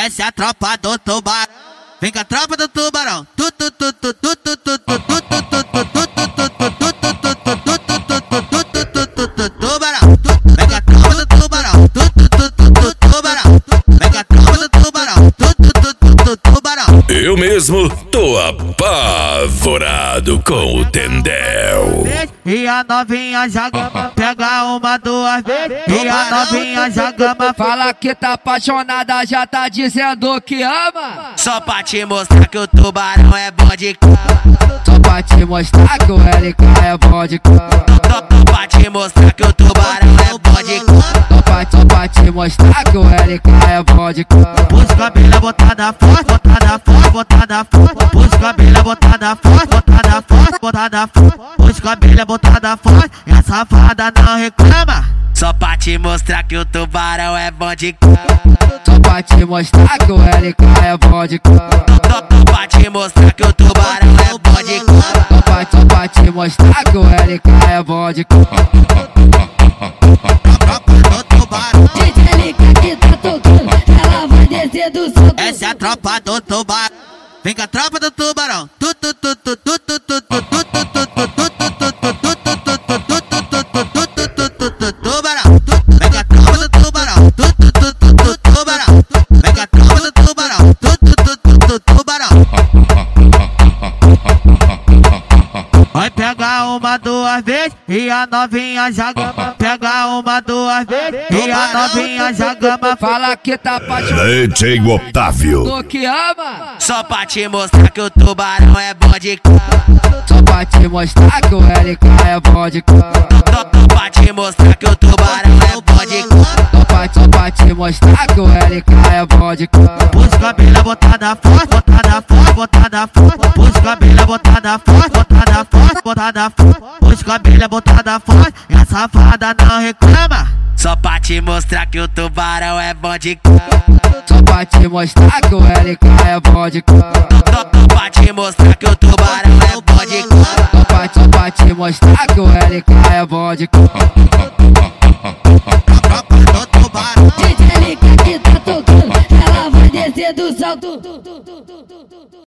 Essa é a tropa do tubarão. Vem com a tropa do tubarão. Tubarão. Vem com a tropa do tubarão. Tubarão. Vem com a tropa do tubarão. Tubarão. Eu mesmo tô apavorado com o Tendel. E a novinha já gama, pega uma, duas vezes. E a novinha já gama, fala que tá apaixonada, já tá dizendo que ama. só pra te mostrar que o tubarão é bom de cama. Só pra te mostrar que o LK é bom de cama. Só pra te mostrar que o tubarão é bom de cama. Só pra te mostrar que o LK é bom de cama. Pus cabelo botada forte, botada forte, botada forte. Pus cabelo botada forte, botada forte, botada forte. Pus cabelo botada forte, e a safada não reclama. Só pra te mostrar que o tubarão é bom de cama. Só pra te mostrar que o LK é bom de cama. Só pra te mostrar que o tubarão é bom de cama. Só pra te mostrar que o LK é bom de cama. DJ LK que tá tocando, ela vai descer do salto. Essa é a tropa do tubarão. Vem com a tropa do tubarão. Tubarão. Vem com a tropa do tubarão. Tubarão. Vem com a tropa do tubarão. Tubarão. Vai pegar uma, duas vezes. E a novinha já gama. Pega uma, duas vezes. E a novinha já gama, Fala que tá apaixonada, DJ Otávio. do que ama. só pra te mostrar que o tubarão é bom de cama. Só pra te mostrar que o LK é bom de cama. Só pra te mostrar que o tubarão é bom de cama. Só pra te mostrar que o LK é bom de cama. Pus cabelo botada forte, botada forte, botada forte. Pus cabelo botada forte, botada forte, botada forte. Pus cabelo botada forte, e a safada não reclama. Só pra te mostrar que o tubarão é bom de cama. Só pra te mostrar que o LK é bom de cama. Só pra te mostrar que o tubarão é bom de cama. Só pra te mostrar que o LK é bom de cama.